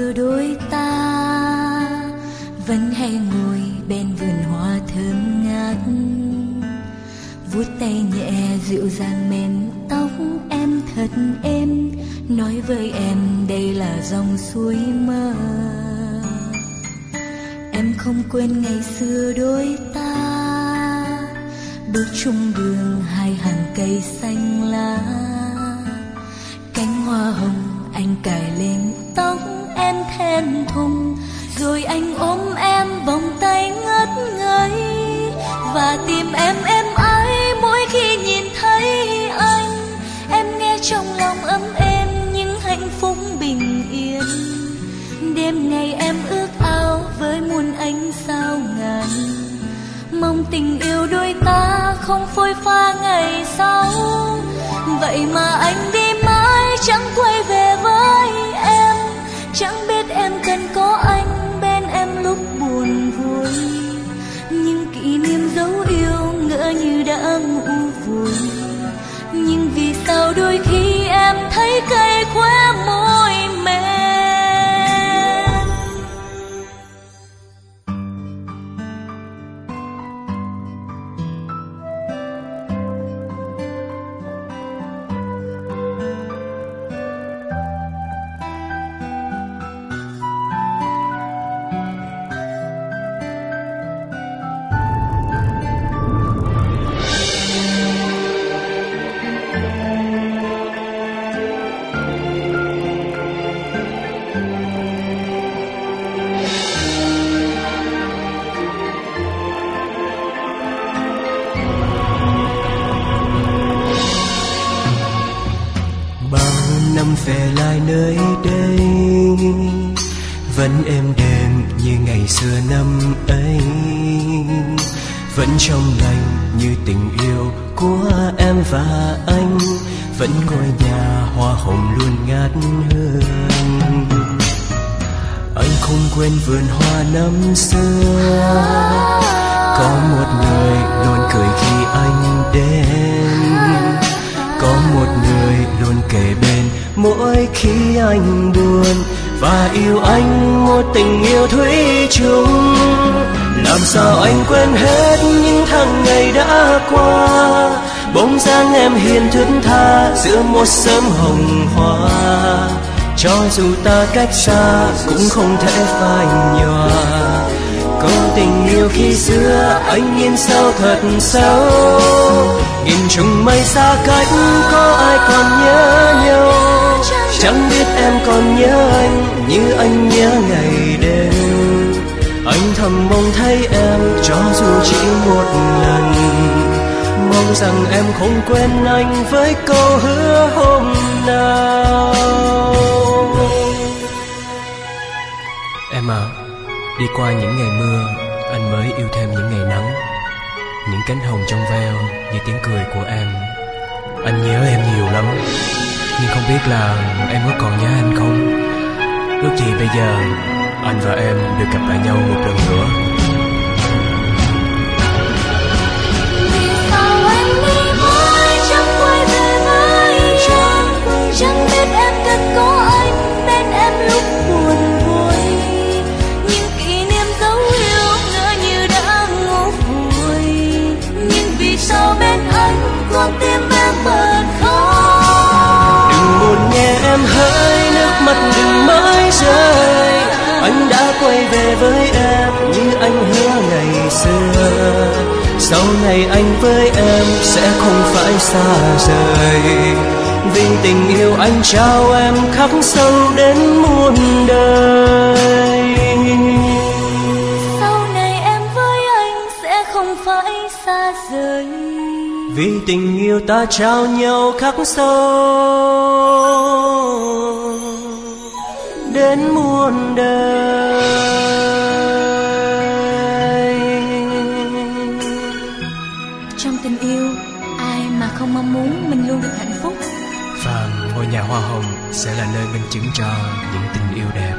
xưa đôi ta vẫn hay ngồi bên vườn hoa thơm ngát, vuốt tay nhẹ dịu dàng mềm tóc em thật êm, nói với em đây là dòng suối mơ. Em không quên ngày xưa đôi ta bước chung đường hai hàng cây xanh lá, cánh hoa hồng anh cài lên tóc em thẹn thùng, rồi anh ôm em vòng tay ngất ngây, và tim em ái mỗi khi nhìn thấy anh. Em nghe trong lòng ấm êm những hạnh phúc bình yên, đêm ngày em ước ao với muôn ánh sao ngàn, mong tình yêu đôi ta không phôi pha ngày sau. Vậy mà anh đi mãi chẳng quay về với em, chẳng biết em cần có anh bên em lúc buồn vui, những kỷ niệm dấu yêu ngỡ như đã ngủ vùi. Nhưng vì sao đôi khi em thấy cay khóe môi mềm. Năm về lại nơi đây vẫn êm đềm như ngày xưa năm ấy, vẫn trong lành như tình yêu của em và anh, vẫn ngôi nhà hoa hồng luôn ngát hương. Anh không quên vườn hoa năm xưa, có một người luôn cười khi anh đến, có một người luôn kề bên mỗi khi anh buồn, và yêu anh một tình yêu thủy chung. Làm sao anh quên hết những tháng ngày đã qua, bóng dáng em hiền thướt tha giữa một sớm hồng hoa. Cho dù ta cách xa cũng không thể phai nhòa, câu tình yêu khi xưa anh nhìn sao thật sâu. Nghìn trùng mây xa cách có ai còn nhớ nhau, chẳng biết em còn nhớ anh như anh nhớ ngày đêm. Anh thầm mong thấy em cho dù chỉ một lần, mong rằng em không quên anh với câu hứa hôm nào. Em à, đi qua những ngày mưa anh mới yêu thêm những ngày nắng, những cánh hồng trong veo như tiếng cười của em. Anh nhớ em nhiều lắm, nhưng không biết là em có còn nhớ anh không. Ước gì bây giờ anh và em được gặp lại nhau một lần nữa. Chẳng biết em cần có anh bên em lúc buồn vui, những kỷ niệm dấu yêu ngỡ như đã ngủ vùi. Nhưng vì sao bên anh con tim em bật khóc. Đừng buồn nhé em hỡi, nước mắt đừng mãi rơi. Anh đã quay về với em như anh hứa ngày xưa. Sau này anh với em sẽ không phải xa rời, vì tình yêu anh trao em khắc sâu đến muôn đời. Sau này em với anh sẽ không phải xa rời, vì tình yêu ta trao nhau khắc sâu đến muôn đời. Trong tình yêu, ai mà không mong muốn mình luôn được hạnh phúc. Và ngôi nhà hoa hồng sẽ là nơi minh chứng cho những tình yêu đẹp.